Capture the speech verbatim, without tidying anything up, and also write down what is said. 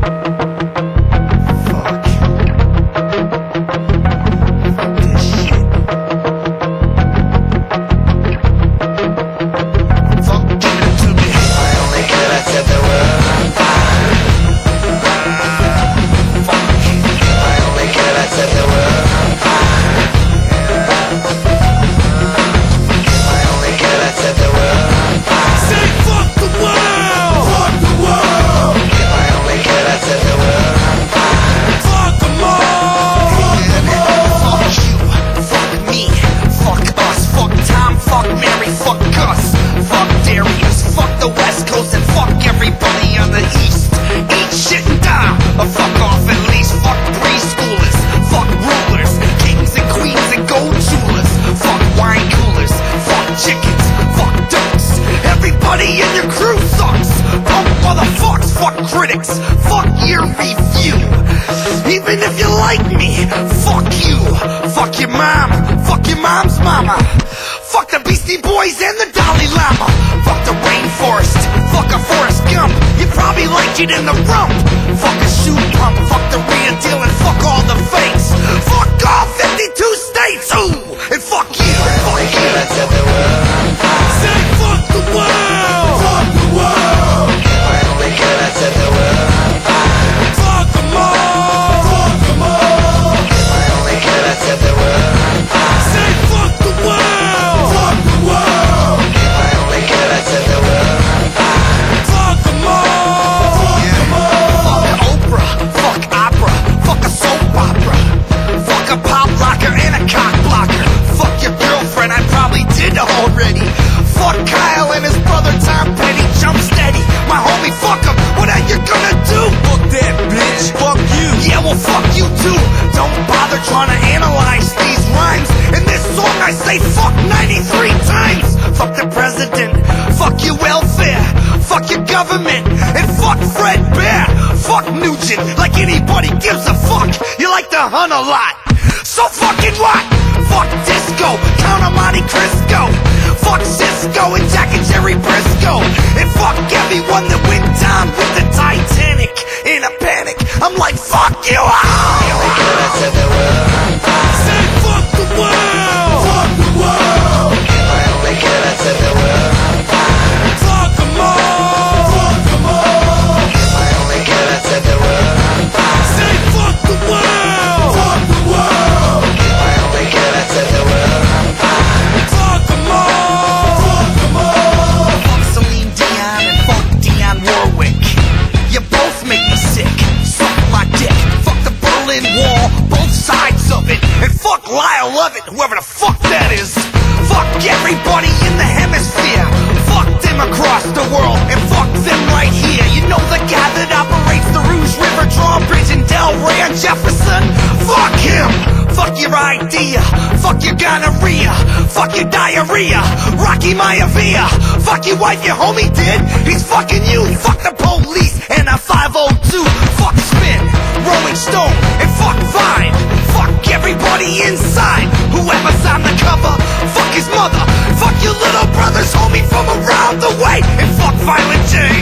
In your crew sucks. Punk motherfucks, fuck critics, fuck your review. Even if you like me, fuck you. Fuck your mom, fuck your mom's mama. Fuck the Beastie Boys and the Dalai Lama. Fuck the rainforest, fuck a Forrest Gump. You probably liked it in the rump. Fuck a shoe pump, fuck the real deal and fuck all the fakes. Fuck all fifty-two states, ooh, and fuck you, fuck you. Say fuck the world. Fuck the world. If I only could, I'd set the world on fire. Fuck them all. Fuck them all. If I only could, I'd set the world on fire. Say fuck the world. Fuck the world. If I only could, I'd set the world on fire. Fuck them all. Fuck them all. Fuck Oprah. Fuck opera. Fuck a soap opera. Fuck a pop locker and a cock blocker. Fuck your girlfriend, I probably did already. Fuck Kyle and his brother Tom Petty, jump steady. My homie, fuck him, what are you gonna do? Fuck that bitch, fuck you. Yeah, well fuck you too. Don't bother trying to analyze these rhymes. In this song I say fuck ninety-three times. Fuck the president, fuck your welfare, fuck your government, and fuck Fred Bear. Fuck Nugent, like anybody gives a fuck. You like to hunt a lot, so fucking what? Fuck disco, Count on Monte Cristo. Fuck Cisco and Jack and Jerry Briscoe. And fuck everyone that went down with the Titanic. In a panic, I'm like fuck you all. Say fuck the world. Fuck the world. If I only could, I'd set the world on fire. Fuck them all. Fuck them all. If I only could, I'd set the world on fire. Say fuck the world. Fuck the world. If I only could, I'd set the world on fire. Fuck them all. Fuck them all. Fuck Celine Dion and fuck Dionne Warwick. You both make me sick. Suck my dick. Fuck the Berlin Wall, both sides of it. And fuck Lyle Lovett, whoever the fuck that is. Fuck everybody in the hemisphere. Fuck them across the world, and fuck them right here. You know the guy that operates the Rouge River Drawbridge in Delray and Jefferson? Fuck him. Fuck your idea. Fuck your gonorrhea. Fuck your diarrhea. Rocky Maivia. Fuck your wife, your homie did. He's fucking you. Fuck the police and a five oh two. Fuck Spin, Rolling Stone, and fuck Vine. Fuck everybody inside. Whoever's on the cover, fuck his mother. Fuck your little brother's homie from around the way. And fuck Violent J.